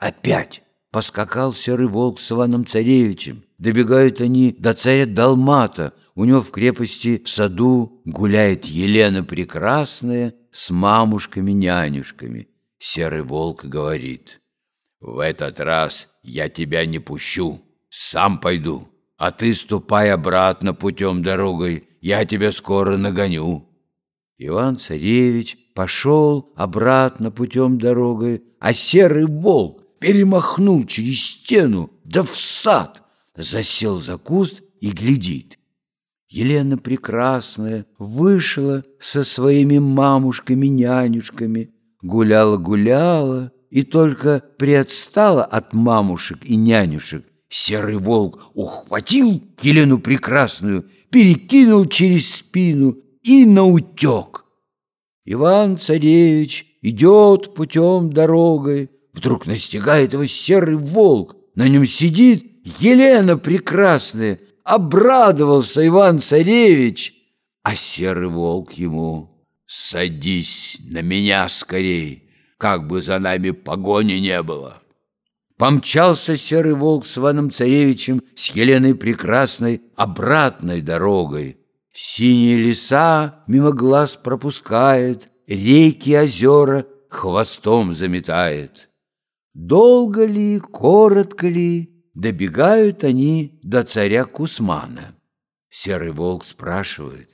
опять поскакал серый волк с Иваном-царевичем. Добегают они до царя Далмата. У него в крепости в саду гуляет Елена Прекрасная с мамушками-нянюшками. Серый волк говорит: «В этот раз я тебя не пущу, сам пойду, а ты ступай обратно путем дорогой, я тебя скоро нагоню». Иван-царевич пошел обратно путем дорогой, а серый волк перемахнул через стену, да в сад, засел за куст и глядит. Елена Прекрасная вышла со своими мамушками-нянюшками, гуляла-гуляла, и только приотстала от мамушек и нянюшек, серый волк ухватил Елену Прекрасную, перекинул через спину и наутек. Иван-царевич идет путем дорогой, вдруг настигает его серый волк, на нем сидит Елена Прекрасная. Обрадовался Иван-царевич, а серый волк ему: «Садись на меня скорей, как бы за нами погони не было». Помчался серый волк с Иваном-царевичем, с Еленой Прекрасной обратной дорогой. Синие леса мимо глаз пропускает, реки и озера хвостом заметает. Долго ли, коротко ли, добегают они до царя Кусмана. Серый волк спрашивает: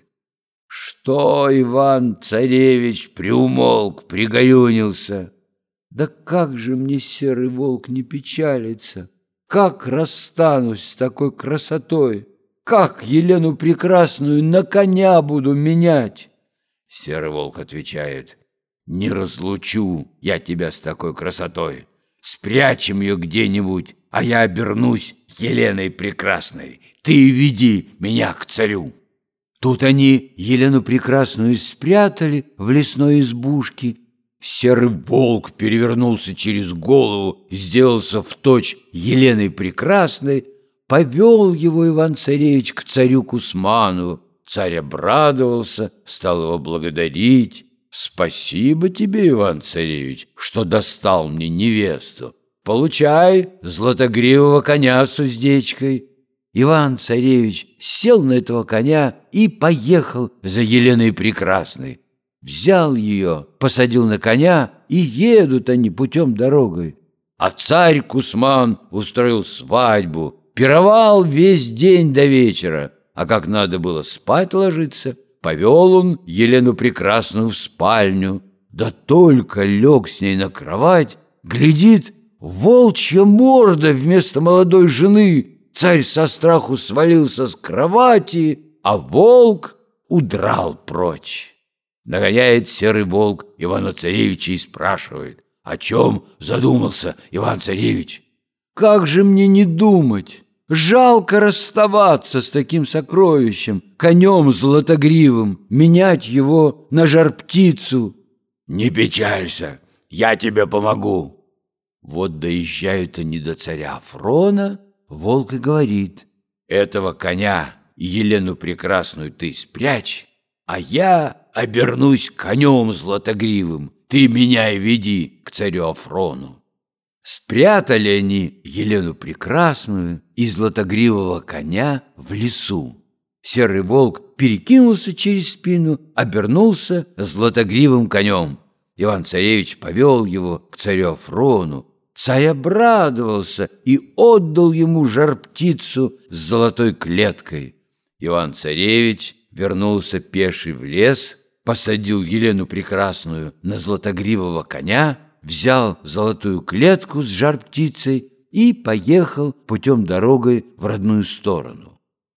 «Что, Иван-царевич, приумолк, пригорюнился?» «Да как же мне, серый волк, не печалиться? Как расстанусь с такой красотой? Как Елену Прекрасную на коня буду менять?» Серый волк отвечает: «Не разлучу я тебя с такой красотой. Спрячем ее где-нибудь, а я обернусь Еленой Прекрасной. Ты веди меня к царю». Тут они Елену Прекрасную спрятали в лесной избушке. Серый волк перевернулся через голову, сделался вточь Еленой Прекрасной, повел его Иван-царевич к царю Кусману. Царь обрадовался, стал его благодарить. «Спасибо тебе, Иван-царевич, что достал мне невесту. Получай златогривого коня с уздечкой». Иван-царевич сел на этого коня и поехал за Еленой Прекрасной. Взял ее, посадил на коня, и едут они путем дорогой. А царь Кусман устроил свадьбу, пировал весь день до вечера, а как надо было спать ложиться, повел он Елену Прекрасную в спальню. Да только лег с ней на кровать, глядит, волчья морда вместо молодой жены. Царь со страху свалился с кровати, а волк удрал прочь. Нагоняет серый волк Ивана-царевича и спрашивает: «О чем задумался, Иван-царевич?» «Как же мне не думать? Жалко расставаться с таким сокровищем, конем златогривым, менять его на жар-птицу». «Не печалься, я тебе помогу». Вот доезжают они до царя Афрона, волк и говорит: «Этого коня и Елену Прекрасную ты спрячь, а я обернусь конем златогривым, ты меня и веди к царю Афрону». Спрятали они Елену Прекрасную и златогривого коня в лесу. Серый волк перекинулся через спину, обернулся златогривым конем. Иван-царевич повел его к царю Афрону. Царь обрадовался и отдал ему жар-птицу с золотой клеткой. Иван-царевич вернулся пеший в лес, посадил Елену Прекрасную на златогривого коня, взял золотую клетку с жар-птицей и поехал путем дорогой в родную сторону.